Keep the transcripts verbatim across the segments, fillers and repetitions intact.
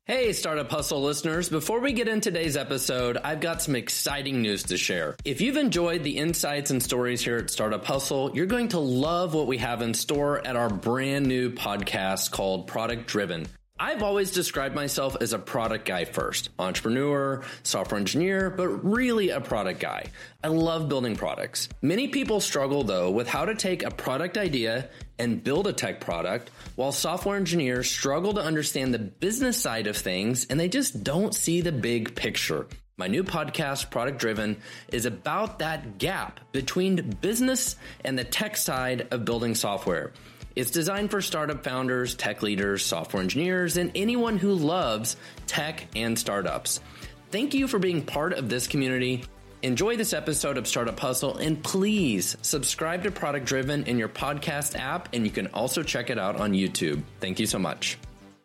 Hey, Startup Hustle listeners. Before we get into today's episode, I've got some exciting news to share. If you've enjoyed the insights and stories here at Startup Hustle, you're going to love what we have in store at our brand new podcast called Product Driven. I've always described myself as a product guy first, entrepreneur, software engineer, but really a product guy. I love building products. Many people struggle though with how to take a product idea and build a tech product, while software engineers struggle to understand the business side of things and they just don't see the big picture. My new podcast, Product Driven, is about that gap between business and the tech side of building software. It's designed for startup founders, tech leaders, software engineers, and anyone who loves tech and startups. Thank you for being part of this community. Enjoy this episode of Startup Hustle, and please subscribe to Product Driven in your podcast app, and you can also check it out on YouTube. Thank you so much.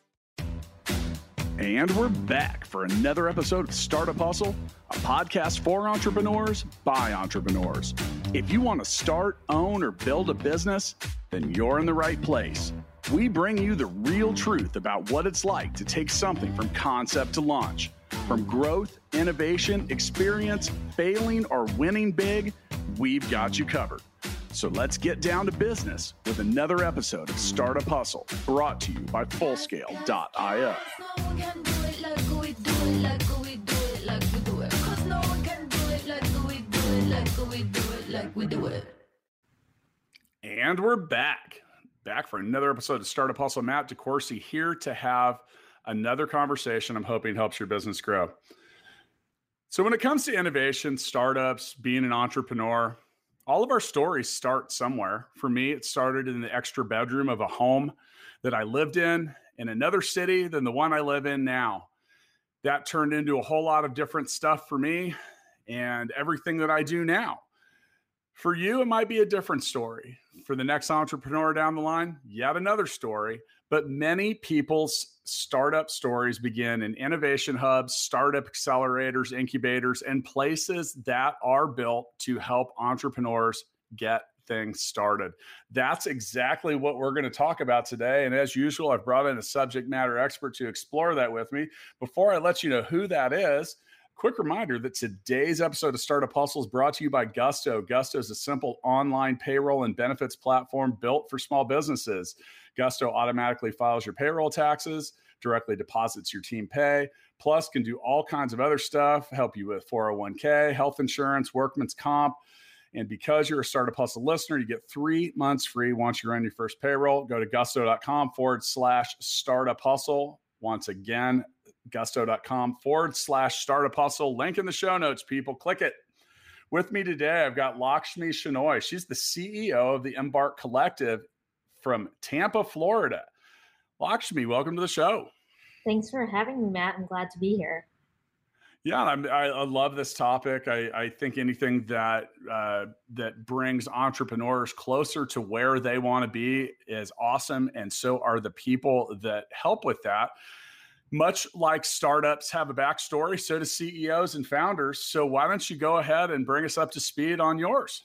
And we're back for another episode of Startup Hustle, a podcast for entrepreneurs by entrepreneurs. If you want to start, own, or build a business, then you're in the right place. We bring you the real truth about what it's like to take something from concept to launch. From growth, innovation, experience, failing, or winning big, we've got you covered. So let's get down to business with another episode of Startup Hustle, brought to you by Fullscale dot io. And we're back. Back for another episode of Startup Hustle. Matt DeCoursey here to have another conversation I'm hoping helps your business grow. So when it comes to innovation, startups, being an entrepreneur, all of our stories start somewhere. For me, it started in the extra bedroom of a home that I lived in in another city than the one I live in now. That turned into a whole lot of different stuff for me and everything that I do now. For you, it might be a different story. For the next entrepreneur down the line, yet another story. But many people's startup stories begin in innovation hubs, startup accelerators, incubators, and places that are built to help entrepreneurs get things started. That's exactly what we're going to talk about today. And as usual, I've brought in a subject matter expert to explore that with me. Before I let you know who that is, quick reminder that today's episode of Startup Hustle is brought to you by Gusto. Gusto is a simple online payroll and benefits platform built for small businesses. Gusto automatically files your payroll taxes, directly deposits your team pay, plus can do all kinds of other stuff, help you with four oh one k, health insurance, workman's comp. And because you're a Startup Hustle listener, you get three months free once you run your first payroll. Go to gusto.com forward slash startup hustle. Once again, gusto.com forward slash startup hustle. Link in the show notes, people. Click it. With me today, I've got Lakshmi Shenoy. She's the C E O of the Embark Collective from Tampa, Florida. Lakshmi, welcome to the show. Thanks for having me, Matt. I'm glad to be here. Yeah, I'm, I, I love this topic. I, I think anything that uh, that brings entrepreneurs closer to where they want to be is awesome, and so are the people that help with that. Much like startups have a backstory, so do C E Os and founders. So why don't you go ahead and bring us up to speed on yours?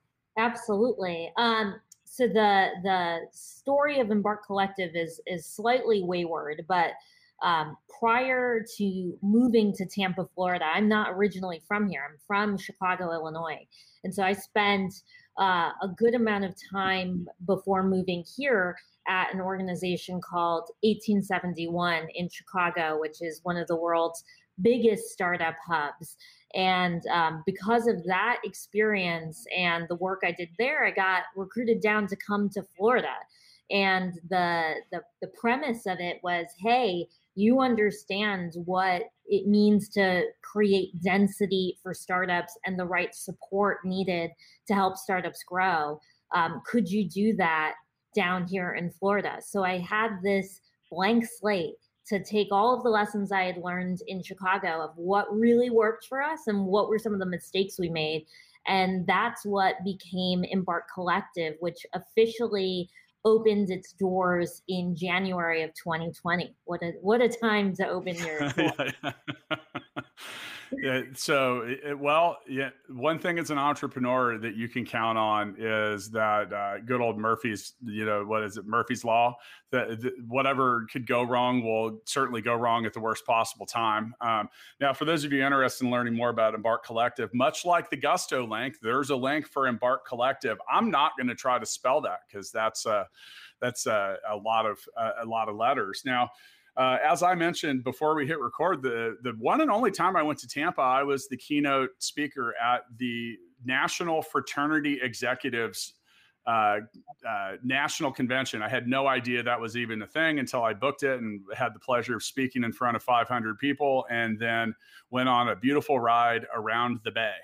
Absolutely. Um, so the the story of Embark Collective is is slightly wayward, but um, prior to moving to Tampa, Florida, I'm not originally from here. I'm from Chicago, Illinois. And so I spent uh, a good amount of time before moving here at an organization called eighteen seventy-one in Chicago, which is one of the world's biggest startup hubs. And um, because of that experience and the work I did there, I got recruited down to come to Florida. And the, the, the premise of it was, hey, you understand what it means to create density for startups and the right support needed to help startups grow. Um, could you do that down here in Florida? So I had this blank slate to take all of the lessons I had learned in Chicago of what really worked for us and what were some of the mistakes we made. And that's what became Embark Collective, which officially opened its doors in January of twenty twenty. What a what a time to open your doors. Yeah, so, it, well, yeah, one thing as an entrepreneur that you can count on is that uh, good old Murphy's, you know, what is it, Murphy's Law, that, that whatever could go wrong will certainly go wrong at the worst possible time. Um, now, for those of you interested in learning more about Embark Collective, much like the Gusto link, there's a link for Embark Collective. I'm not going to try to spell that because that's uh, that's uh, a lot of uh, a lot of letters. Now, Uh, as I mentioned before we hit record, the the one and only time I went to Tampa, I was the keynote speaker at the National Fraternity Executives uh, uh, National Convention. I had no idea that was even a thing until I booked it and had the pleasure of speaking in front of five hundred people, and then went on a beautiful ride around the Bay.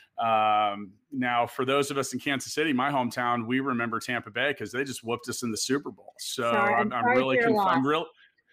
Um, now, for those of us in Kansas City, my hometown, we remember Tampa Bay because they just whooped us in the Super Bowl. So sorry, I'm, I'm, I'm really, conf- I'm real.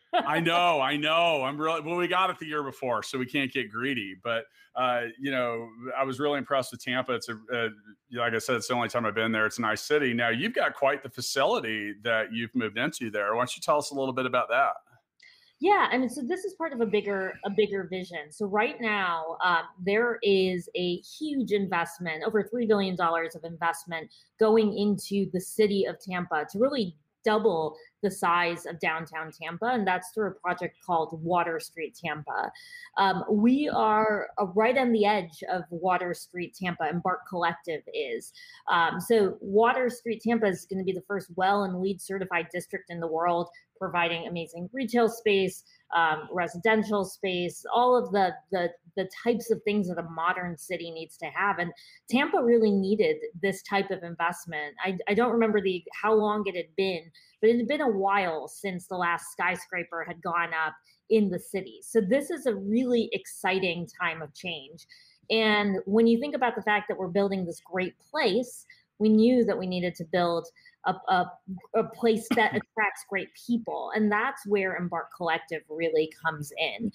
I know, I know. I'm really well. We got it the year before, so we can't get greedy. But uh, you know, I was really impressed with Tampa. It's a, uh, like I said, it's the only time I've been there. It's a nice city. Now you've got quite the facility that you've moved into there. Why don't you tell us a little bit about that? Yeah, I mean, so this is part of a bigger a bigger vision. So right now, um, there is a huge investment, over three billion dollars of investment going into the city of Tampa to really double the size of downtown Tampa, and that's through a project called Water Street Tampa. Um, we are uh, right on the edge of Water Street Tampa, Embark Collective is. Um, so Water Street Tampa is going to be the first WELL and LEED certified district in the world, providing amazing retail space, um, residential space, all of the, the the types of things that a modern city needs to have. And Tampa really needed this type of investment. I, I don't remember the how long it had been, but it had been a while since the last skyscraper had gone up in the city. So this is a really exciting time of change. And when you think about the fact that we're building this great place, we knew that we needed to build a, a, a place that attracts great people. And that's where Embark Collective really comes in.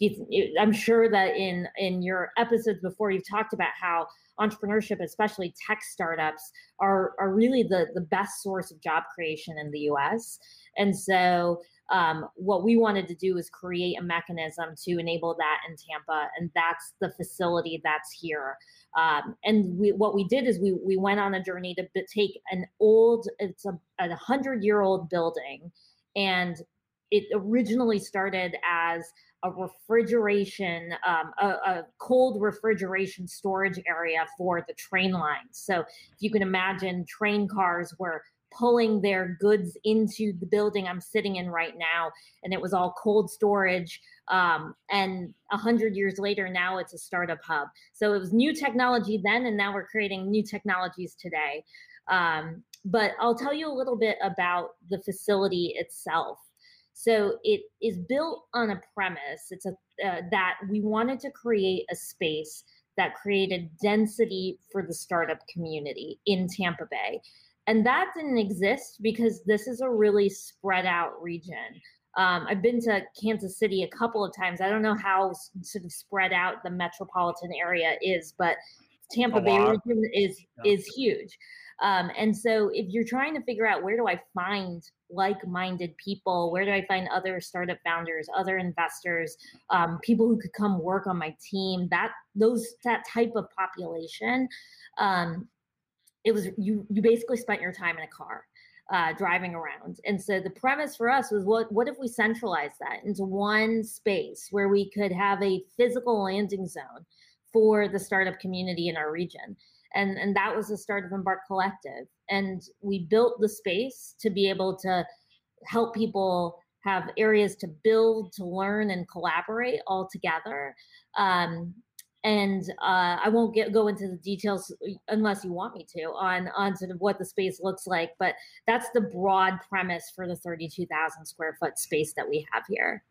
I'm sure that in, in your episodes before, you've talked about how entrepreneurship, especially tech startups, are, are really the, the best source of job creation in the U S. And so um, what we wanted to do is create a mechanism to enable that in Tampa, and that's the facility that's here. Um, and we, what we did is we we went on a journey to b- take an old, it's a, a hundred-year-old building, and it originally started as a refrigeration, um, a, a cold refrigeration storage area for the train lines. So if you can imagine, train cars were pulling their goods into the building I'm sitting in right now, and it was all cold storage. Um, and a hundred years later, now it's a startup hub. So it was new technology then, and now we're creating new technologies today. Um, but I'll tell you a little bit about the facility itself. So it is built on a premise. It's a uh, that we wanted to create a space that created density for the startup community in Tampa Bay. And that didn't exist because this is a really spread out region. Um, I've been to Kansas City a couple of times. I don't know how s- sort of spread out the metropolitan area is, but Tampa Bay region is yeah. is huge. Um, and so if you're trying to figure out where do I find like-minded people, where do I find other startup founders, other investors, um, people who could come work on my team, that those that type of population, um, it was you you basically spent your time in a car uh, driving around. And so the premise for us was, what what if we centralize that into one space where we could have a physical landing zone for the startup community in our region? And, and that was the start of Embark Collective. And we built the space to be able to help people have areas to build, to learn, and collaborate all together. Um, and uh, I won't get, go into the details unless you want me to on, on sort of what the space looks like. But that's the broad premise for the thirty-two thousand square foot space that we have here.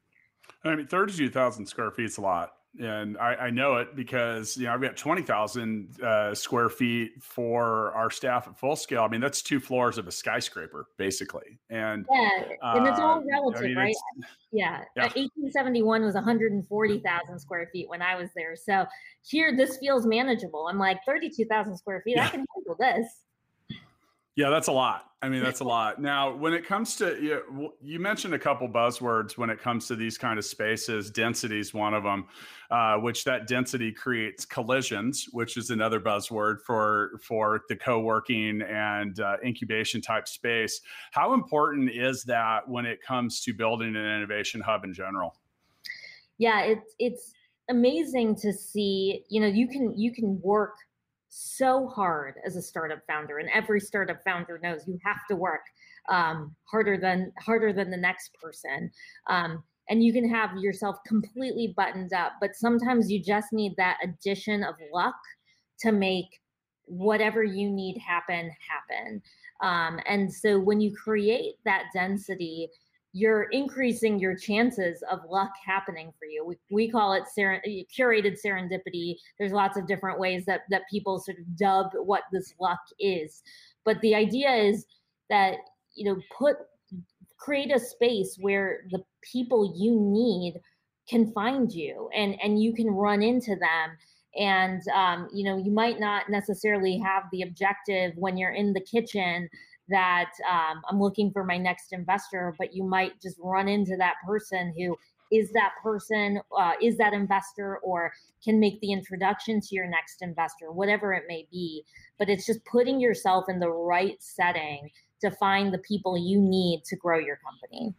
I mean, thirty-two thousand square feet is a lot. And I, I know it because, you know, I've got twenty thousand uh, square feet for our staff at Full Scale. I mean, that's two floors of a skyscraper, basically. And yeah, and it's all uh, relative, I mean, right? Yeah. yeah. eighteen seventy-one was one hundred forty thousand square feet when I was there. So here, this feels manageable. I'm like, thirty-two thousand square feet, yeah. I can handle this. Yeah, that's a lot. I mean, that's a lot. Now, when it comes to, you, you mentioned a couple buzzwords when it comes to these kind of spaces. Density is one of them, uh, which that density creates collisions, which is another buzzword for for the co-working and uh, incubation type space. How important is that when it comes to building an innovation hub in general? Yeah, it's it's amazing to see. You know, you can you can work so hard as a startup founder, and every startup founder knows you have to work um, harder than harder than the next person. Um, and you can have yourself completely buttoned up, but sometimes you just need that addition of luck to make whatever you need happen happen. Um, and so when you create that density, you're increasing your chances of luck happening for you. We, we call it seren- curated serendipity. There's lots of different ways that, that people sort of dub what this luck is. But the idea is that, you know, put, create a space where the people you need can find you, and, and you can run into them. And, um, you know, you might not necessarily have the objective when you're in the kitchen that um, I'm looking for my next investor, but you might just run into that person who is that person, uh, is that investor, or can make the introduction to your next investor, whatever it may be. But it's just putting yourself in the right setting to find the people you need to grow your company.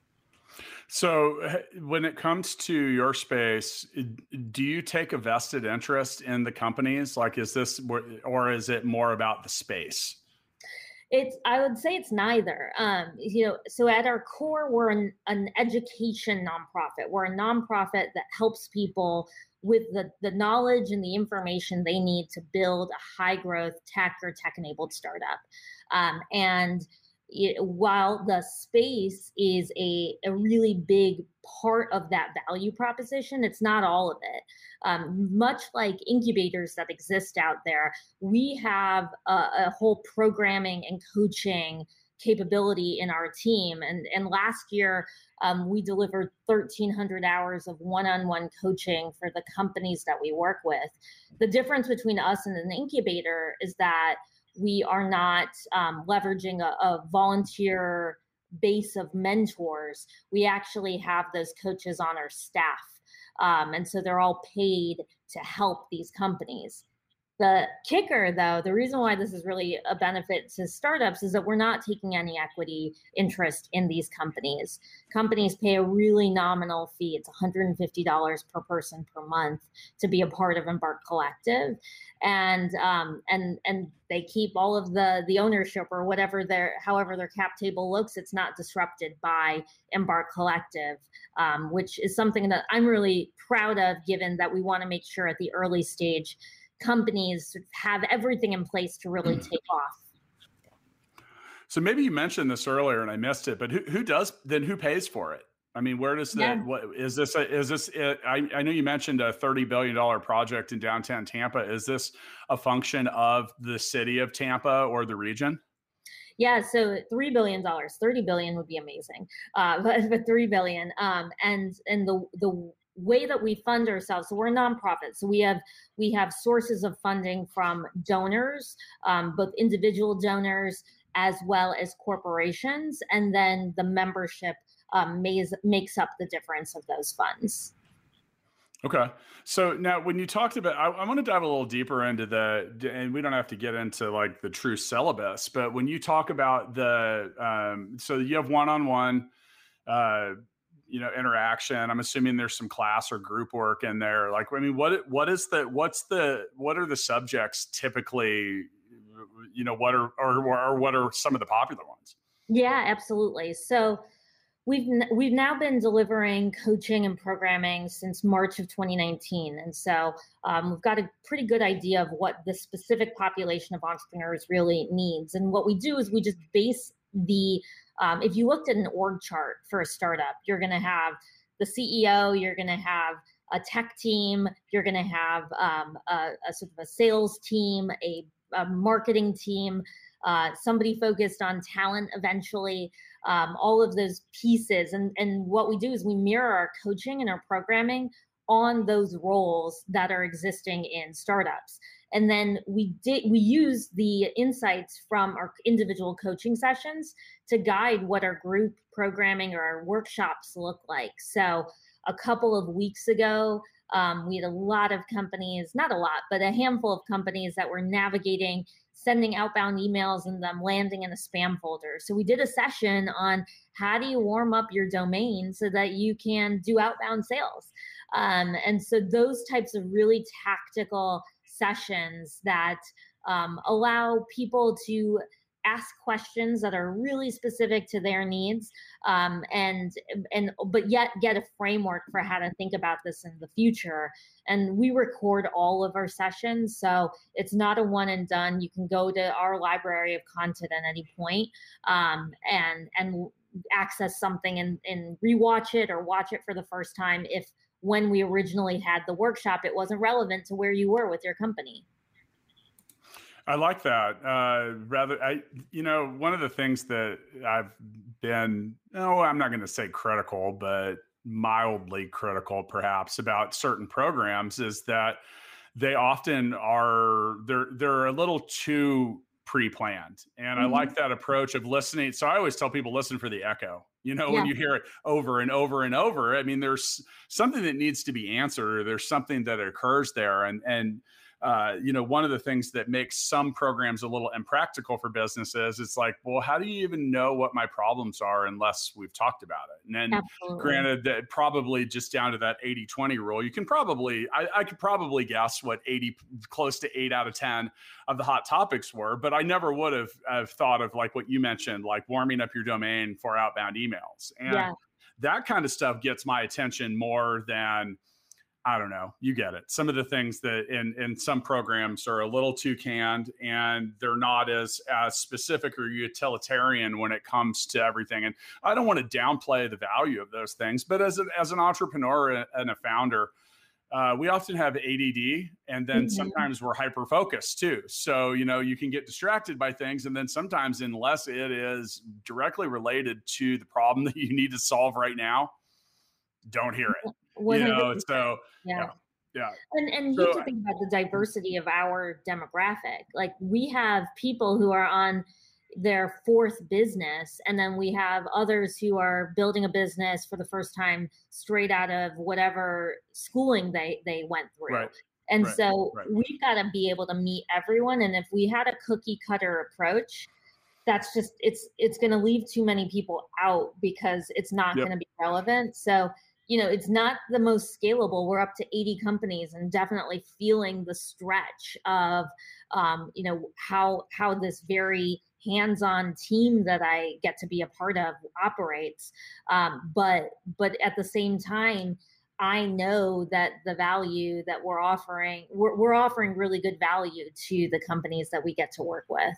So when it comes to your space, do you take a vested interest in the companies? Like, is this, or is it more about the space? It's, I would say it's neither. Um, you know, so at our core, we're an, an education nonprofit. We're a nonprofit that helps people with the, the knowledge and the information they need to build a high growth tech or tech enabled startup. Um, and it, while the space is a, a really big part of that value proposition, it's not all of it. Um, much like incubators that exist out there, we have a, a whole programming and coaching capability in our team. And, and last year, um, we delivered thirteen hundred hours of one-on-one coaching for the companies that we work with. The difference between us and an incubator is that we are not um, leveraging a, a volunteer base of mentors. We actually have those coaches on our staff. Um, and so they're all paid to help these companies. The kicker, though, the reason why this is really a benefit to startups is that we're not taking any equity interest in these companies. Companies pay a really nominal fee. It's one hundred fifty dollars per person per month to be a part of Embark Collective. And um, and and they keep all of the the ownership, or whatever their, however their cap table looks. It's not disrupted by Embark Collective, um, which is something that I'm really proud of, given that we want to make sure at the early stage companies have everything in place to really take off. So maybe you mentioned this earlier and I missed it, but who, who does, then who pays for it? I mean, where does the, yeah. what is this, a, is this, a, I, I know you mentioned a thirty billion dollars project in downtown Tampa. Is this a function of the city of Tampa or the region? Yeah, so three billion dollars, thirty billion would be amazing, uh, but, but three billion. Um, and and the the way that we fund ourselves, so we're a nonprofit, so we have we have sources of funding from donors, um, both individual donors as well as corporations, and then the membership um, makes makes up the difference of those funds. Okay. So now when you talked about, I, I want to dive a little deeper into the, and we don't have to get into like the true syllabus, but when you talk about the, um, so you have one-on-one, uh, you know, interaction, I'm assuming there's some class or group work in there. Like, I mean, what, what is the, what's the, what are the subjects typically, you know, what are, or, or what are some of the popular ones? Yeah, absolutely. So We've we've now been delivering coaching and programming since March of twenty nineteen, and so um, we've got a pretty good idea of what the specific population of entrepreneurs really needs. And what we do is we just base the um, if you looked at an org chart for a startup, you're going to have the C E O, you're going to have a tech team, you're going to have um, a, a sort of a sales team, a, a marketing team, uh, somebody focused on talent eventually. Um, all of those pieces. And, and what we do is we mirror our coaching and our programming on those roles that are existing in startups. And then we did we use the insights from our individual coaching sessions to guide what our group programming or our workshops look like. So a couple of weeks ago, um, we had a lot of companies, not a lot, but a handful of companies that were navigating sending outbound emails and them landing in a spam folder. So we did a session on how do you warm up your domain so that you can do outbound sales. Um, and so those types of really tactical sessions that um, allow people to ask questions that are really specific to their needs, um, and and but yet get a framework for how to think about this in the future. And we record all of our sessions, so it's not a one and done. You can go to our library of content at any point, um, and and access something and, and rewatch it or watch it for the first time if when we originally had the workshop, it wasn't relevant to where you were with your company. I like that. Uh, rather, I, you know, one of the things that I've been, no, I'm not going to say critical, but mildly critical perhaps about certain programs is that they often are, they're, they're a little too pre-planned. And mm-hmm. I like that approach of listening. So I always tell people, listen for the echo. You know, yeah. when you hear it over and over and over, I mean, there's something that needs to be answered, or there's something that occurs there. And, and, uh, you know, one of the things that makes some programs a little impractical for businesses, it's like, well, how do you even know what my problems are unless we've talked about it? And then Absolutely. Granted that probably just down to that eighty twenty rule, you can probably, I, I could probably guess what eighty, close to eight out of ten of the hot topics were, but I never would have, have thought of like what you mentioned, like warming up your domain for outbound emails. And yeah. that kind of stuff gets my attention more than, I don't know, you get it. Some of the things that in, in some programs are a little too canned, and they're not as, as specific or utilitarian when it comes to everything. And I don't want to downplay the value of those things, but as, a, as an entrepreneur and a founder, uh, we often have A D D, and then mm-hmm. sometimes we're hyper-focused too. So, you know, you can get distracted by things, and then sometimes unless it is directly related to the problem that you need to solve right now, don't hear it. You know, so yeah. yeah. Yeah. And and you so, have to think about the diversity of our demographic. Like we have people who are on their fourth business, and then we have others who are building a business for the first time straight out of whatever schooling they, they went through. Right. And right. so right. we've got to be able to meet everyone. And if we had a cookie cutter approach, that's just, it's, it's going to leave too many people out because it's not yep. going to be relevant. So you know, it's not the most scalable. We're up to eighty companies and definitely feeling the stretch of, um, you know, how how this very hands-on team that I get to be a part of operates. Um, but but at the same time, I know that the value that we're offering, we're, we're offering really good value to the companies that we get to work with.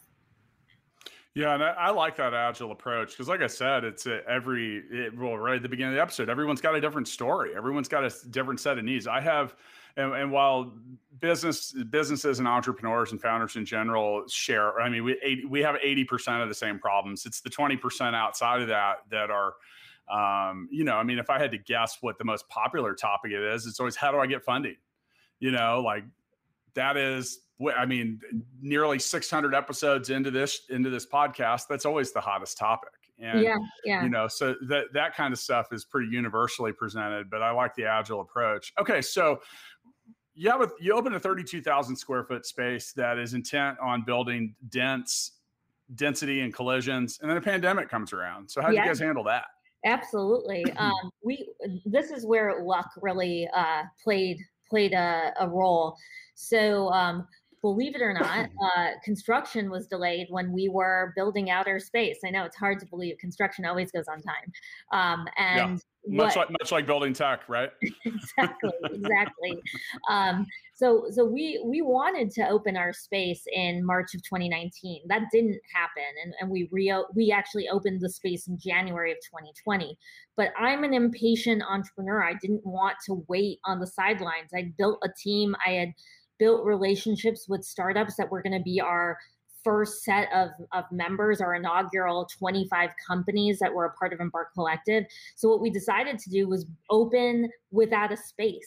Yeah, and I, I like that agile approach because, like I said, it's a, every it, well, right at the beginning of the episode, everyone's got a different story. Everyone's got a different set of needs. I have, and, and while business businesses and entrepreneurs and founders in general share, I mean, we eighty, we have eighty percent of the same problems. It's the twenty percent outside of that that are, um, you know, I mean, if I had to guess what the most popular topic it is, it's always how do I get funding? You know, like that is. I mean, nearly six hundred episodes into this into this podcast, that's always the hottest topic. And, yeah, yeah. you know, so that, that kind of stuff is pretty universally presented, but I like the agile approach. Okay. So you have a, you open a thirty-two thousand square foot space that is intent on building dense density and collisions. And then a pandemic comes around. So how do yeah. you guys handle that? Absolutely. um, we, this is where luck really uh, played, played a, a role. So, um, believe it or not, uh, construction was delayed when we were building out our space. I know it's hard to believe. Construction always goes on time. Um, and yeah. much what, like much like building tech, right? exactly, exactly. Um, so so we we wanted to open our space in March of twenty nineteen. That didn't happen, and and we re we actually opened the space in January of twenty twenty. But I'm an impatient entrepreneur. I didn't want to wait on the sidelines. I built a team. I had built relationships with startups that were going to be our first set of, of members, our inaugural twenty-five companies that were a part of Embark Collective. So what we decided to do was open without a space.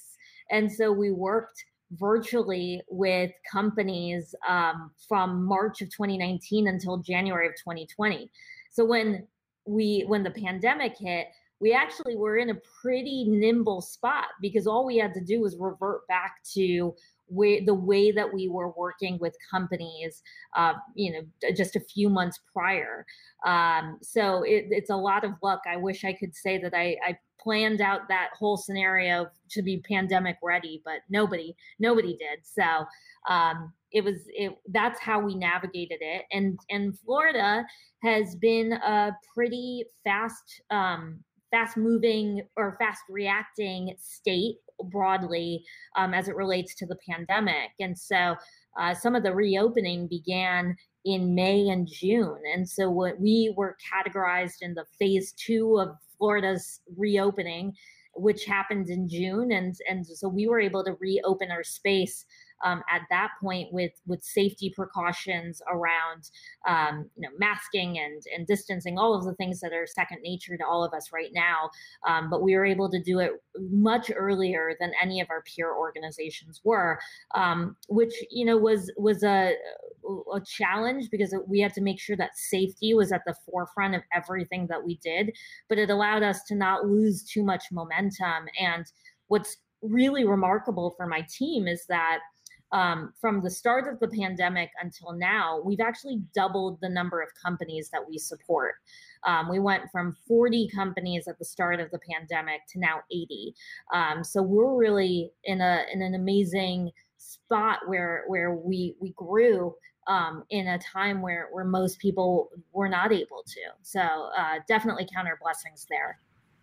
And so we worked virtually with companies um, from March of twenty nineteen until January of twenty twenty. So when we when the pandemic hit, we actually were in a pretty nimble spot because all we had to do was revert back to way, the way that we were working with companies, uh, you know, just a few months prior. Um, so it, it's a lot of luck. I wish I could say that I, I planned out that whole scenario to be pandemic ready, but nobody, nobody did. So um, it was, it, that's how we navigated it. And, and Florida has been a pretty fast, um, fast moving or fast reacting state broadly um, as it relates to the pandemic. And so uh, some of the reopening began in May and June. And so what we were categorized in the phase two of Florida's reopening, which happened in June. And, and so we were able to reopen our space Um, at that point with with safety precautions around um, you know, masking and and distancing, all of the things that are second nature to all of us right now. Um, but we were able to do it much earlier than any of our peer organizations were, um, which you know was was a a challenge because we had to make sure that safety was at the forefront of everything that we did. But it allowed us to not lose too much momentum. And what's really remarkable for my team is that Um, from the start of the pandemic until now, we've actually doubled the number of companies that we support. Um, we went from forty companies at the start of the pandemic to now eighty. Um, so we're really in a in an amazing spot where where we we grew um, in a time where where most people were not able to. So uh, definitely count our blessings there.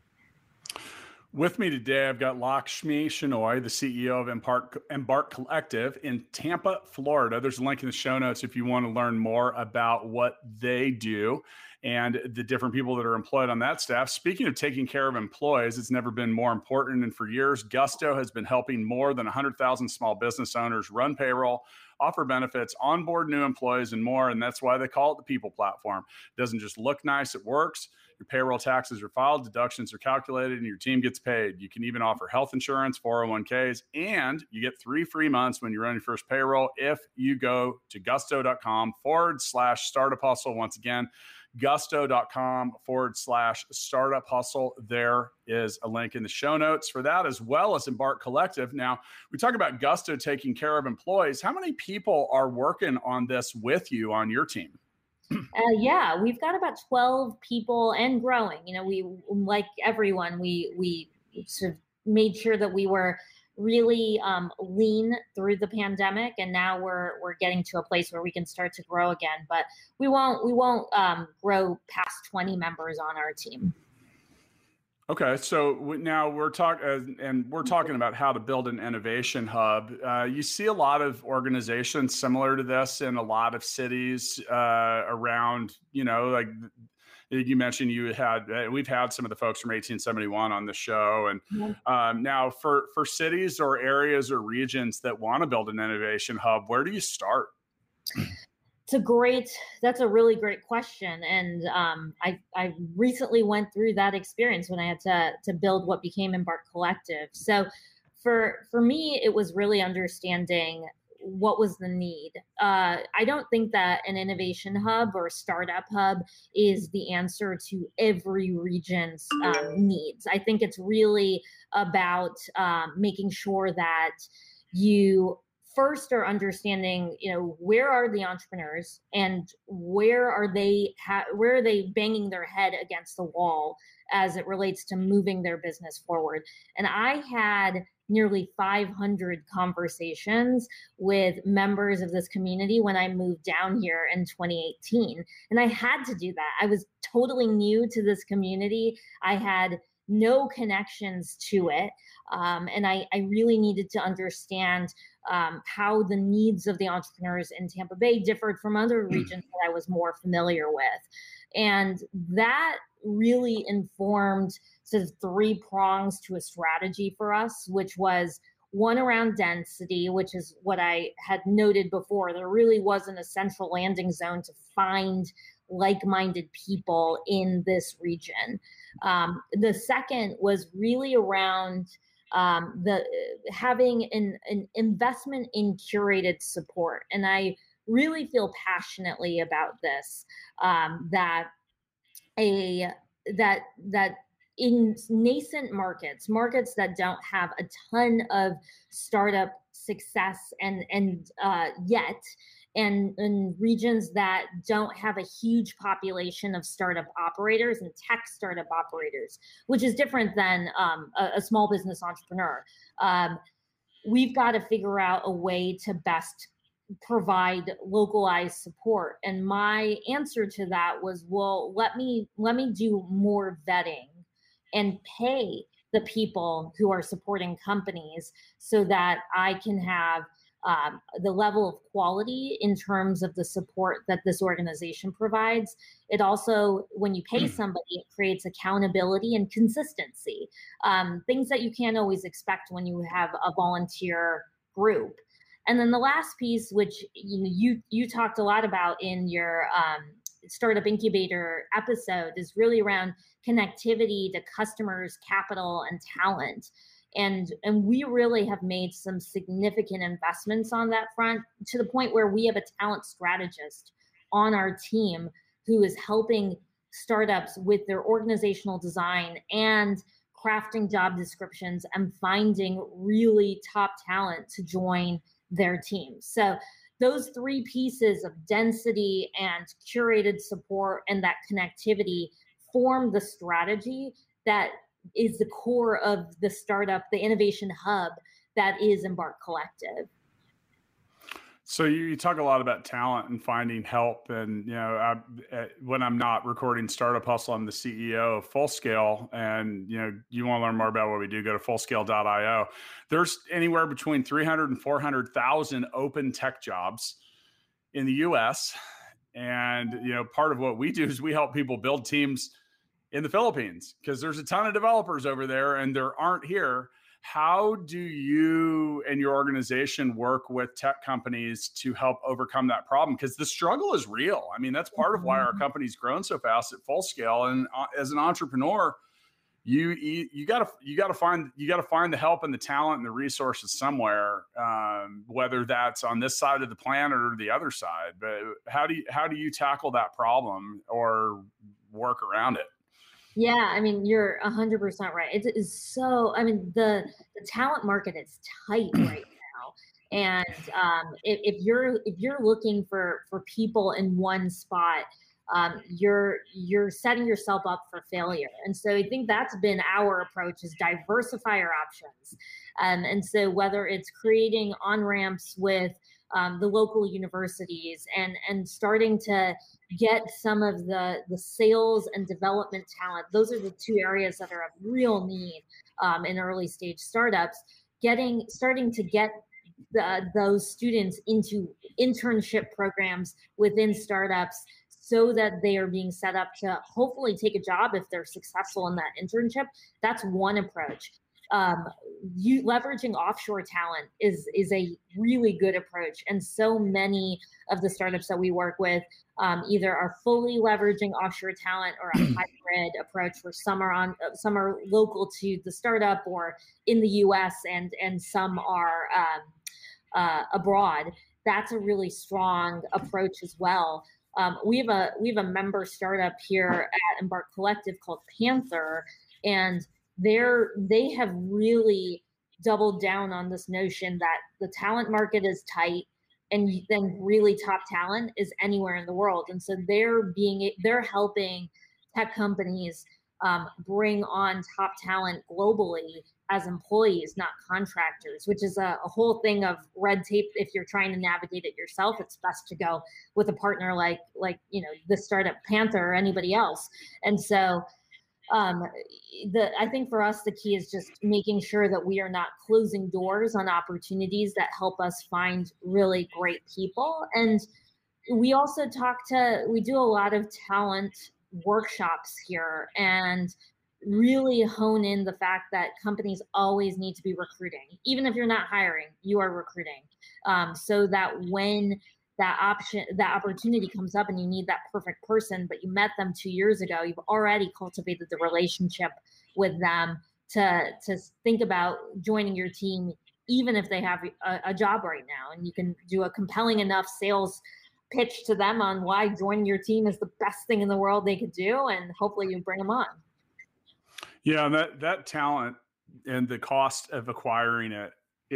With me today, I've got Lakshmi Shenoy, the C E O of Embark, Embark Collective in Tampa, Florida. There's a link in the show notes if you want to learn more about what they do and the different people that are employed on that staff. Speaking of taking care of employees, it's never been more important. And for years, Gusto has been helping more than one hundred thousand small business owners run payroll, offer benefits, onboard new employees, and more. And that's why they call it the people platform. It doesn't just look nice, it works. Your payroll taxes are filed, deductions are calculated, and your team gets paid. You can even offer health insurance, four oh one k's, and you get three free months when you run your first payroll if you go to gusto.com forward slash startup hustle. Once again, gusto.com forward slash startup hustle. There is a link in the show notes for that, as well as Embark Collective. Now, we talk about Gusto taking care of employees. How many people are working on this with you on your team? Uh, yeah, we've got about twelve people and growing. You know, we, like everyone, we we sort of made sure that we were really um, lean through the pandemic, and now we're we're getting to a place where we can start to grow again. But we won't we won't um, grow past twenty members on our team. Okay, so now we're talking, uh, and we're talking about how to build an innovation hub. Uh, you see a lot of organizations similar to this in a lot of cities uh, around. You know, like you mentioned, you had uh, we've had some of the folks from eighteen seventy-one on the show, and yeah. um, now for for cities or areas or regions that want to build an innovation hub, where do you start? It's a great, that's a really great question. And um, I, I recently went through that experience when I had to, to build what became Embark Collective. So for, for me, it was really understanding what was the need. Uh, I don't think that an innovation hub or startup hub is the answer to every region's um, needs. I think it's really about um, making sure that you first are understanding, you know, where are the entrepreneurs and where are they, ha- where are they banging their head against the wall as it relates to moving their business forward. And I had nearly five hundred conversations with members of this community when I moved down here in twenty eighteen. And I had to do that. I was totally new to this community. I had no connections to it. Um, and I, I really needed to understand um, how the needs of the entrepreneurs in Tampa Bay differed from other regions that I was more familiar with. And that really informed sort of three prongs to a strategy for us, which was one around density, which is what I had noted before. There really wasn't a central landing zone to find like-minded people in this region. Um, the second was really around um, the having an, an investment in curated support. And I really feel passionately about this, um, that a that that in nascent markets, markets that don't have a ton of startup success and and uh, yet, and in regions that don't have a huge population of startup operators and tech startup operators, which is different than um, a, a small business entrepreneur. Um, we've got to figure out a way to best provide localized support. And my answer to that was, well, let me let me do more vetting and pay the people who are supporting companies so that I can have um, the level of quality in terms of the support that this organization provides. It also, when you pay somebody, it creates accountability and consistency, um, things that you can't always expect when you have a volunteer group. And then the last piece, which you know, you you talked a lot about in your um, Startup Incubator episode, is really around connectivity to customers, capital, and talent. And, and we really have made some significant investments on that front, to the point where we have a talent strategist on our team who is helping startups with their organizational design and crafting job descriptions and finding really top talent to join their teams. So those three pieces of density and curated support and that connectivity form the strategy that is the core of the startup, the innovation hub that is Embark Collective. So you, you talk a lot about talent and finding help. And, you know, I, when I'm not recording Startup Hustle, I'm the C E O of Fullscale. And, you know, you want to learn more about what we do, go to fullscale dot io. There's anywhere between three hundred and four hundred thousand open tech jobs in the U S. And, you know, part of what we do is we help people build teams in the Philippines, because there's a ton of developers over there and there aren't here. How do you and your organization work with tech companies to help overcome that problem? Because the struggle is real. I mean, that's part of why our company's grown so fast at Fullscale. And uh, as an entrepreneur, you you, you gotta you gotta find you gotta find the help and the talent and the resources somewhere, um, whether that's on this side of the planet or the other side. But how do you how do you tackle that problem or work around it? Yeah, I mean, you're one hundred percent right. It is so, I mean, the, the talent market is tight right now. And um, if, if you're if you're looking for, for people in one spot, um, you're you're setting yourself up for failure. And so I think that's been our approach, is diversify our options. Um, and so whether it's creating on-ramps with Um, the local universities and and starting to get some of the the sales and development talent. Those are the two areas that are of real need um, in early stage startups. Getting starting to get the, those students into internship programs within startups, so that they are being set up to hopefully take a job if they're successful in that internship. That's one approach. Um, you leveraging offshore talent is is a really good approach, and so many of the startups that we work with um, either are fully leveraging offshore talent or a hybrid approach, where some are on some are local to the startup or in the U S and and some are um, uh, abroad. That's a really strong approach as well. Um, we have a we have a member startup here at Embark Collective called Panther, and They're, they have really doubled down on this notion that the talent market is tight, and then really top talent is anywhere in the world. And so they're being, they're helping tech companies um, bring on top talent globally as employees, not contractors, which is a, a whole thing of red tape. If you're trying to navigate it yourself, it's best to go with a partner like, like, you know, the startup Panther or anybody else. And so Um, the, I think for us, the key is just making sure that we are not closing doors on opportunities that help us find really great people. And we also talk to, we do a lot of talent workshops here and really hone in the fact that companies always need to be recruiting. Even if you're not hiring, you are recruiting. Um, so that when that option, that opportunity comes up and you need that perfect person, but you met them two years ago, you've already cultivated the relationship with them to to think about joining your team, even if they have a, a job right now, and you can do a compelling enough sales pitch to them on why joining your team is the best thing in the world they could do, and hopefully you bring them on. Yeah, that that talent and the cost of acquiring it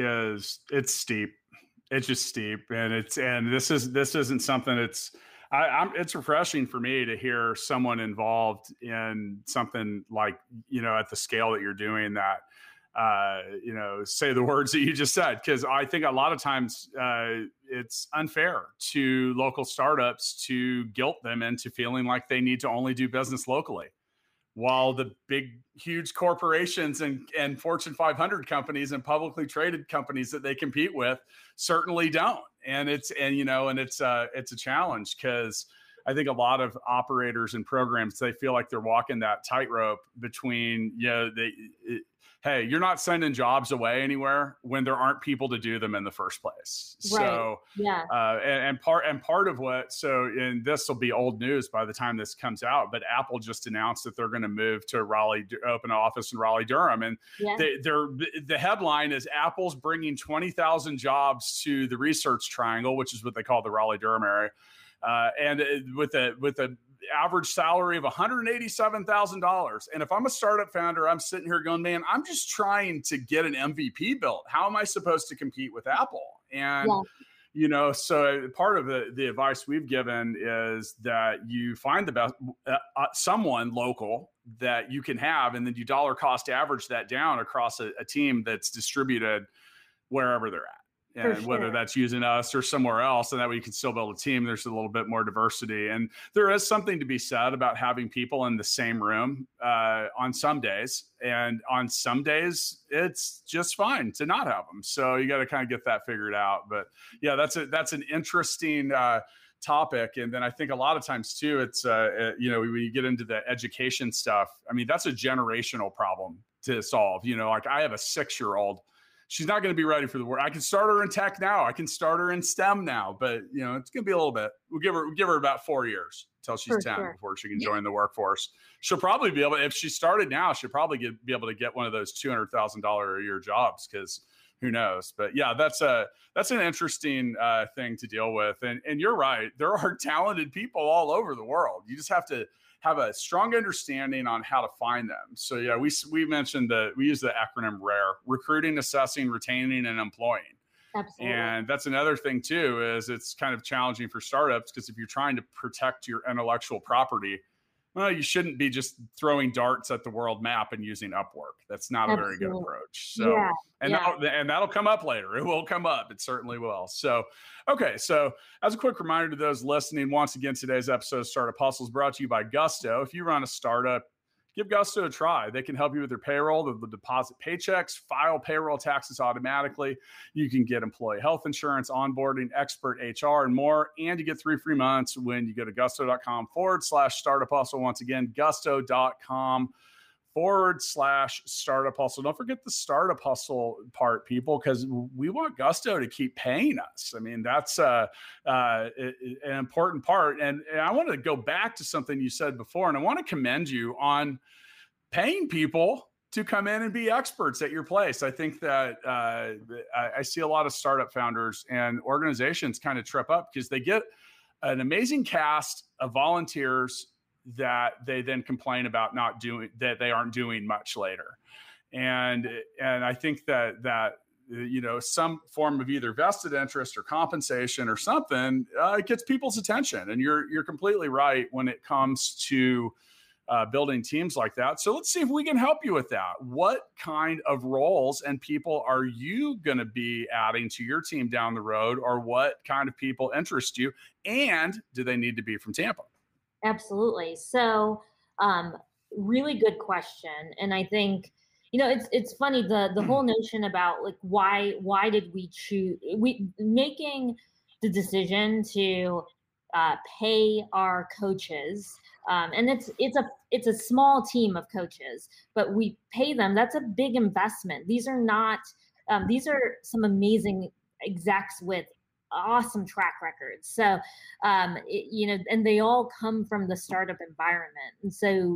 is it's steep. It's just steep, and it's and this is this isn't something that's I, I'm. It's refreshing for me to hear someone involved in something like, you know, at the scale that you're doing that. Uh, you know, say the words that you just said, because I think a lot of times uh, it's unfair to local startups to guilt them into feeling like they need to only do business locally, while the big, huge corporations and, and Fortune five hundred companies and publicly traded companies that they compete with certainly don't. And it's, and, you know, and it's, uh, it's a challenge, because I think a lot of operators and programs, they feel like they're walking that tightrope between, you know, they, it, hey, you're not sending jobs away anywhere when there aren't people to do them in the first place. Right. So, yeah. Uh, and, and part and part of what, so, and this will be old news by the time this comes out, but Apple just announced that they're going to move to Raleigh, open an office in Raleigh, Durham, and Yeah. they, they're the headline is Apple's bringing twenty thousand jobs to the Research Triangle, which is what they call the Raleigh Durham area, uh, and it, with a with a average salary of one hundred eighty-seven thousand dollars. And if I'm a startup founder, I'm sitting here going, man, I'm just trying to get an M V P built. How am I supposed to compete with Apple? And, Yeah. you know, so part of the, the advice we've given is that you find the best, uh, uh, someone local that you can have, and then you dollar cost average that down across a, a team that's distributed wherever they're at. And For whether sure. that's using us or somewhere else, and that way you can still build a team. There's a little bit more diversity, and there is something to be said about having people in the same room uh, on some days, and on some days it's just fine to not have them. So you got to kind of get that figured out. But yeah, that's a that's an interesting uh, topic. And then I think a lot of times too, it's uh, you know, when you get into the education stuff, I mean, that's a generational problem to solve. You know, like I have a six year old. She's not going to be ready for the world. I can start her in tech now. I can start her in STEM now, but you know, it's going to be a little bit. We'll give her, we'll give her about four years until she's For ten sure. before she can Yeah. join the workforce. She'll probably be able, if she started now, she'll probably get, be able to get one of those two hundred thousand dollars a year jobs, because who knows? But yeah, that's a, that's an interesting uh, thing to deal with. And, and you're right. There are talented people all over the world. You just have to have a strong understanding on how to find them. So yeah, we we mentioned the we use the acronym RARE: recruiting, assessing, retaining, and employing. Absolutely. And that's another thing too, is it's kind of challenging for startups, because if you're trying to protect your intellectual property, well, you shouldn't be just throwing darts at the world map and using Upwork. That's not a very good Absolutely. approach. So, Yeah, and, yeah. That'll, and that'll come up later. It will come up. It certainly will. So, okay. So as a quick reminder to those listening, once again, today's episode of Startup Hustle is brought to you by Gusto. If you run a startup, give Gusto a try. They can help you with your payroll, the deposit paychecks, file payroll taxes automatically. You can get employee health insurance, onboarding, expert H R, and more. And you get three free months when you go to gusto.com forward slash startup hustle. Once again, gusto.com forward slash startup hustle. Don't forget the startup hustle part, people, because we want Gusto to keep paying us. I mean, that's uh, uh, an important part. And, and I want to go back to something you said before, and I want to commend you on paying people to come in and be experts at your place. I think that uh, I, I see a lot of startup founders and organizations kind of trip up because they get an amazing cast of volunteers that they then complain about not doing, that they aren't doing much later. And, and I think that, that, you know, some form of either vested interest or compensation or something, uh, it gets people's attention. And you're, you're completely right when it comes to uh, building teams like that. So let's see if we can help you with that. What kind of roles and people are you going to be adding to your team down the road, or what kind of people interest you? And do they need to be from Tampa? Absolutely. So, um, really good question. And I think, you know, it's it's funny, the the whole notion about like why why did we choose we making the decision to uh, pay our coaches, um, and it's it's a it's a small team of coaches, but we pay them. That's a big investment. These are not um, these are some amazing execs with awesome track records. So, um, it, you know, and they all come from the startup environment. And so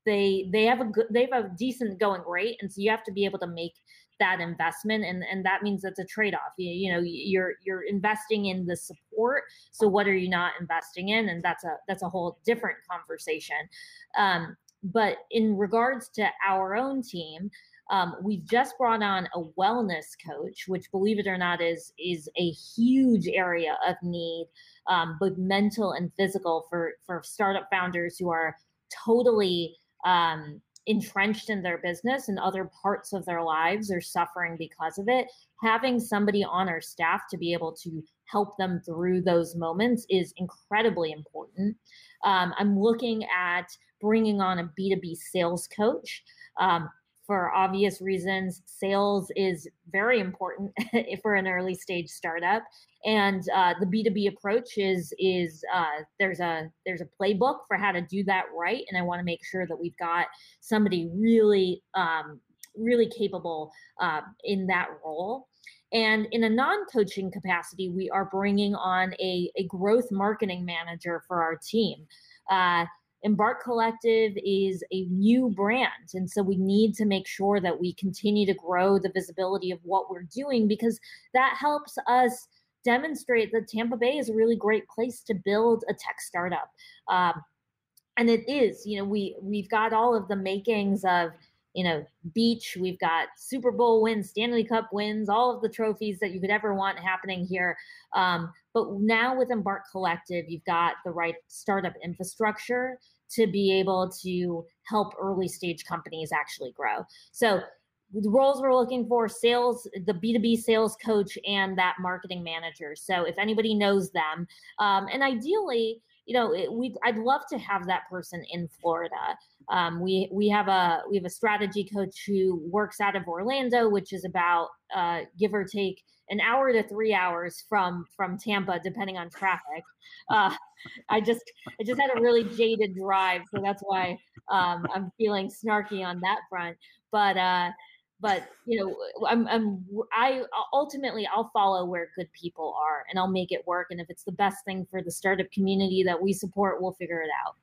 they they have a good they have a decent going rate, and so you have to be able to make that investment, and and that means it's a trade-off. You, you know, you're you're investing in the support, so what are you not investing in? And that's a that's a whole different conversation. Um, but in regards to our own team, um, we've just brought on a wellness coach, which, believe it or not, is is a huge area of need, um, both mental and physical, for for startup founders who are totally um, entrenched in their business, and other parts of their lives are suffering because of it. Having somebody on our staff to be able to help them through those moments is incredibly important. Um, I'm looking at bringing on a B two B sales coach. Um, for obvious reasons, sales is very important if we're an early stage startup. And uh, the B two B approach is is uh, there's a there's a playbook for how to do that right, and I want to make sure that we've got somebody really um, really capable uh, in that role. And in a non-coaching capacity, we are bringing on a a growth marketing manager for our team. Uh, Embark Collective is a new brand, and so we need to make sure that we continue to grow the visibility of what we're doing, because that helps us demonstrate that Tampa Bay is a really great place to build a tech startup. Um, and it is, you know, we, we've got all of the makings of, you know, beach, we've got Super Bowl wins, Stanley Cup wins, all of the trophies that you could ever want happening here. Um, but now with Embark Collective, you've got the right startup infrastructure to be able to help early stage companies actually grow. So the roles we're looking for: sales, the B two B sales coach, and that marketing manager. So if anybody knows them, um, and ideally, you know, we I'd love to have that person in Florida. Um, we we have a we have a strategy coach who works out of Orlando, which is about uh, give or take an hour to three hours from from Tampa, depending on traffic. Uh, I just I just had a really jaded drive, so that's why um, I'm feeling snarky on that front. But uh, But, you know, I'm, I'm, I ultimately I'll follow where good people are, and I'll make it work. And if it's the best thing for the startup community that we support, we'll figure it out.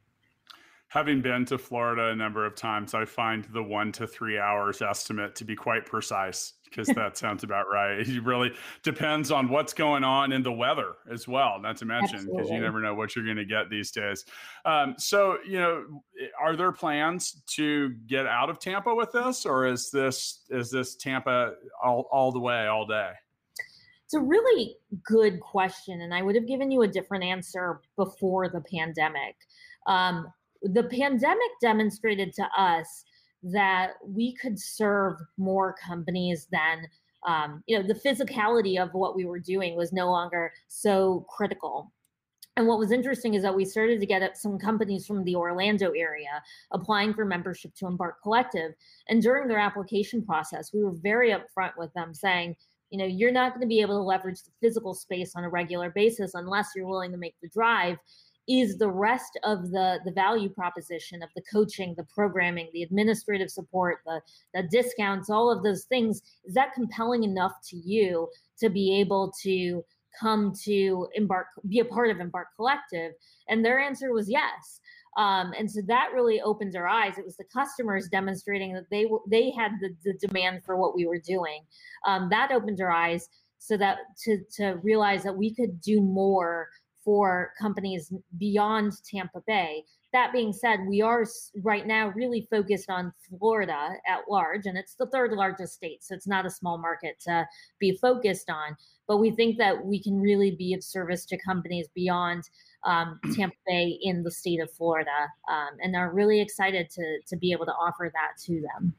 Having been to Florida a number of times, I find the one to three hours estimate to be quite precise, because that sounds about right. It really depends on what's going on in the weather as well, not to mention, because you never know what you're going to get these days. Um, so, you know, are there plans to get out of Tampa with this, or is this is this Tampa all, all the way, all day? It's a really good question, and I would have given you a different answer before the pandemic. Um, the pandemic demonstrated to us that we could serve more companies than, um, you know, the physicality of what we were doing was no longer so critical. And what was interesting is that we started to get some companies from the Orlando area applying for membership to Embark Collective. And during their application process, we were very upfront with them, saying, you know, you're not going to be able to leverage the physical space on a regular basis unless you're willing to make the drive. Is the rest of the, the value proposition of the coaching, the programming, the administrative support, the, the discounts, all of those things, is that compelling enough to you to be able to come to Embark, be a part of Embark Collective? And their answer was yes. Um, and so that really opened our eyes. It was the customers demonstrating that they they had the, the demand for what we were doing. Um, that opened our eyes so that to to realize that we could do more for companies beyond Tampa Bay. That being said, we are right now really focused on Florida at large, and it's the third largest state, so it's not a small market to be focused on. But we think that we can really be of service to companies beyond um, Tampa Bay in the state of Florida, um, and are really excited to to be able to offer that to them.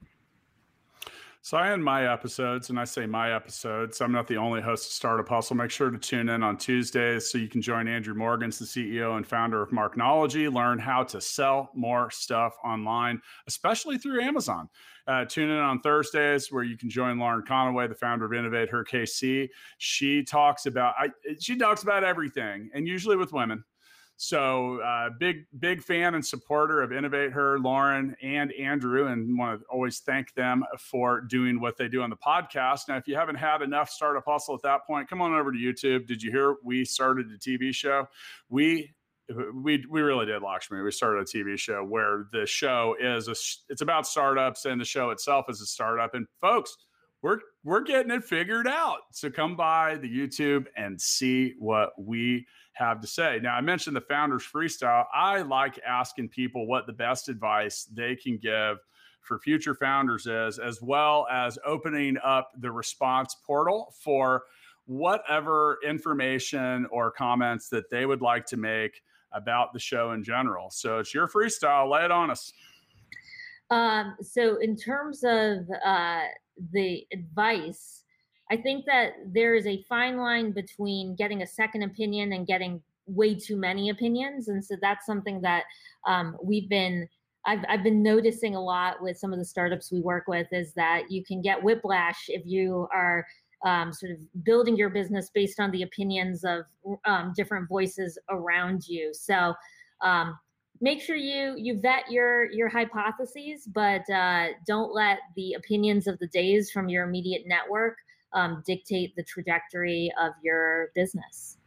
So I end my episodes, and I say my episodes, I'm not the only host of Startup Hustle. Make sure to tune in on Tuesdays so you can join Andrew Morgans, the C E O and founder of Marknology, learn how to sell more stuff online, especially through Amazon. Uh, tune in on Thursdays where you can join Lauren Conaway, the founder of Innovate Her K C. She talks about I, she talks about everything, and usually with women. So uh, big, big fan and supporter of Innovate Her, Lauren and Andrew, and want to always thank them for doing what they do on the podcast. Now, if you haven't had enough Startup Hustle at that point, come on over to YouTube. Did you hear we started a T V show? We we we really did, Lakshmi. We started a T V show where the show is a, it's about startups, and the show itself is a startup. And folks, we're we're getting it figured out. So come by the YouTube and see what we have to say. Now, I mentioned the Founders Freestyle. I like asking people what the best advice they can give for future founders is, as well as opening up the response portal for whatever information or comments that they would like to make about the show in general. So it's your freestyle. Lay it on us. Um, so in terms of uh, the advice, I think that there is a fine line between getting a second opinion and getting way too many opinions. And so that's something that um, we've been I've, I've been noticing a lot with some of the startups we work with, is that you can get whiplash if you are um, sort of building your business based on the opinions of um, different voices around you. So um, make sure you you vet your your hypotheses, but uh, don't let the opinions of the days from your immediate network um, dictate the trajectory of your business.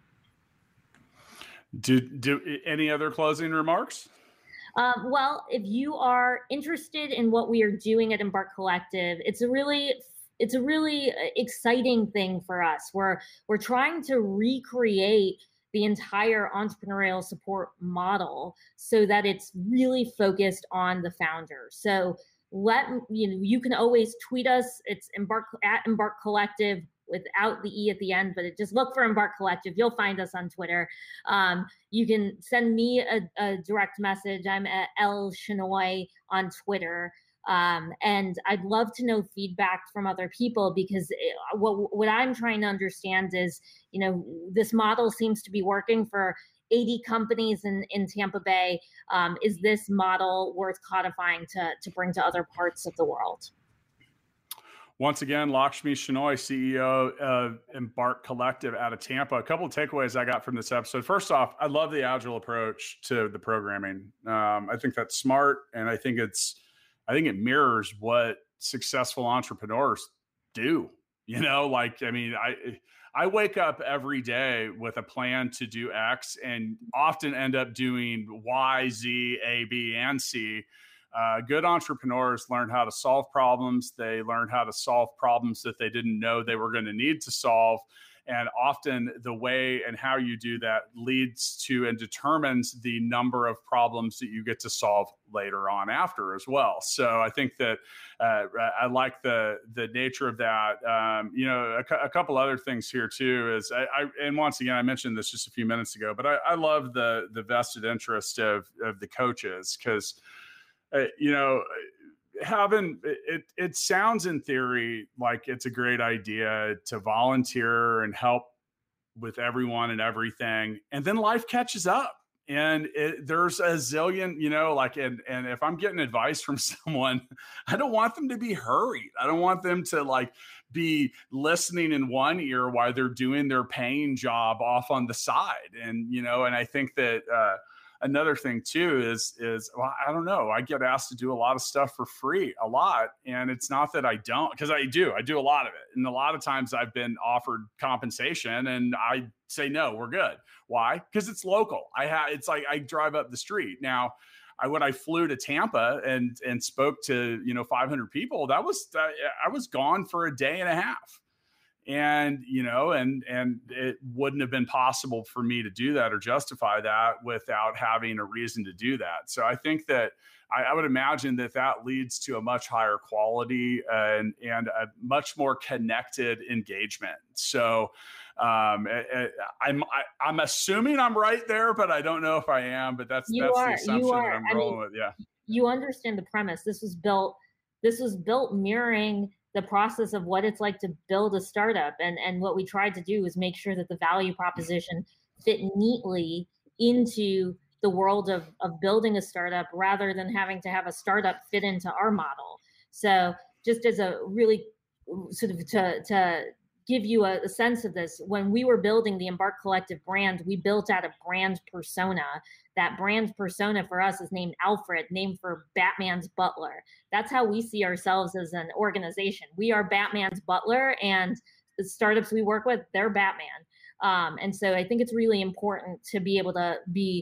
Do do any other closing remarks? Um, well, if you are interested in what we are doing at Embark Collective, it's a really it's a really exciting thing for us. We're we're trying to recreate the entire entrepreneurial support model so that it's really focused on the founder. So let you know, you can always tweet us. It's Embark at Embark Collective without the E at the end, but it, just look for Embark Collective. You'll find us on Twitter. Um, you can send me a, a direct message. I'm at L Shenoy on Twitter. Um, and I'd love to know feedback from other people, because it, what, what I'm trying to understand is, you know, this model seems to be working for eighty companies in, in Tampa Bay. Um, is this model worth codifying to, to bring to other parts of the world? Once again, Lakshmi Shenoy, C E O of Embark Collective out of Tampa. A couple of takeaways I got from this episode. First off, I love the agile approach to the programming. Um, I think that's smart, and I think it's, I think it mirrors what successful entrepreneurs do. You know, like, I mean, I I wake up every day with a plan to do X, and often end up doing Y, Z, A, B, and C. Uh, good entrepreneurs learn how to solve problems. They learn how to solve problems that they didn't know they were going to need to solve. And often the way and how you do that leads to and determines the number of problems that you get to solve later on after as well. So I think that uh, I like the the nature of that. Um, you know, a, a couple other things here too is, I, I and once again, I mentioned this just a few minutes ago, but I, I love the the vested interest of of the coaches, because Uh, you know, having it, it sounds in theory like it's a great idea to volunteer and help with everyone and everything. And then life catches up, and it, there's a zillion, you know, like, and, and if I'm getting advice from someone, I don't want them to be hurried. I don't want them to like be listening in one ear while they're doing their paying job off on the side. And, you know, and I think that, uh, another thing too is, is, well, I don't know. I get asked to do a lot of stuff for free, a lot. And it's not that I don't, because I do, I do a lot of it. And a lot of times I've been offered compensation and I say, no, we're good. Why? Because it's local. I have, it's like, I drive up the street. Now, I, when I flew to Tampa and, and spoke to, you know, five hundred people, that was, uh, I was gone for a day and a half. And, you know, and, and it wouldn't have been possible for me to do that or justify that without having a reason to do that. So I think that I, I would imagine that that leads to a much higher quality and, and a much more connected engagement. So um, I, I'm, I, I'm assuming I'm right there, but I don't know if I am, but that's, you that's are, the assumption that I'm I rolling mean, with. Yeah. You understand the premise. This was built, this was built mirroring the process of what it's like to build a startup. And, and what we tried to do is make sure that the value proposition fit neatly into the world of, of building a startup, rather than having to have a startup fit into our model. So just as a really sort of to, to give you a, a sense of this, when we were building the Embark Collective brand, we built out a brand persona. That brand persona for us is named Alfred, named for Batman's butler. That's how we see ourselves as an organization. We are Batman's butler, and the startups we work with, they're Batman. Um, and so I think it's really important to be able to be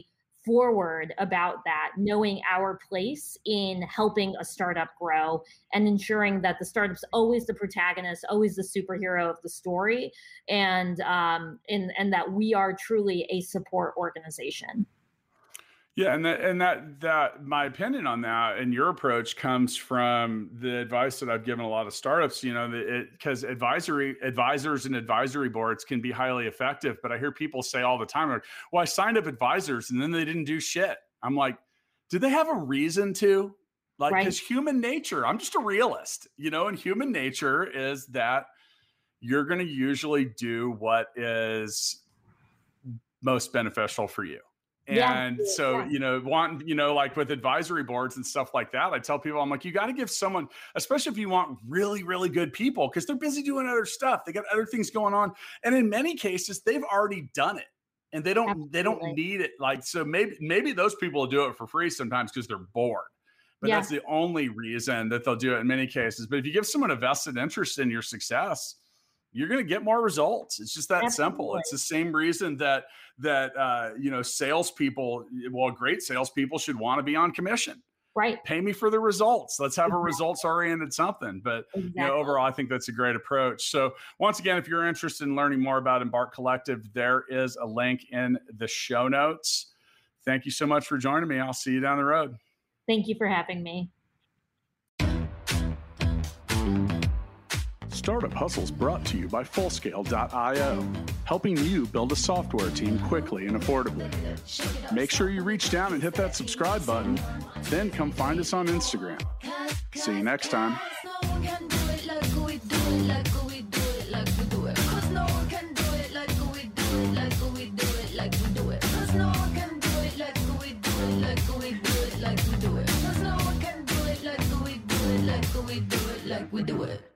forward about that, knowing our place in helping a startup grow and ensuring that the startup's always the protagonist, always the superhero of the story, and um, and, and that we are truly a support organization. Yeah, and that and that that my opinion on that and your approach comes from the advice that I've given a lot of startups. You know, because advisory advisors and advisory boards can be highly effective, but I hear people say all the time, like, "Well, I signed up advisors and then they didn't do shit." I'm like, "Did they have a reason to?" Like, because right. human nature, I'm just a realist, you know, and human nature is that you're going to usually do what is most beneficial for you. And yeah, so, yeah. you know, want, you know, like with advisory boards and stuff like that, I tell people, I'm like, you got to give someone, especially if you want really, really good people, because they're busy doing other stuff. They got other things going on. And in many cases, they've already done it and they don't, Absolutely. they don't need it. Like, so maybe, maybe those people will do it for free sometimes because they're bored, but yeah. that's the only reason that they'll do it in many cases. But if you give someone a vested interest in your success, you're going to get more results. It's just that Absolutely. simple. It's the same reason that, that, uh, you know, salespeople, well, great salespeople should want to be on commission. Right. Pay me for the results. Let's have exactly. a results oriented something. But exactly. you know, overall, I think that's a great approach. So once again, if you're interested in learning more about Embark Collective, there is a link in the show notes. Thank you so much for joining me. I'll see you down the road. Thank you for having me. Startup Hustles brought to you by Fullscale dot io, helping you build a software team quickly and affordably. Make sure you reach down and hit that subscribe button, then come find us on Instagram. See you next time. We do it.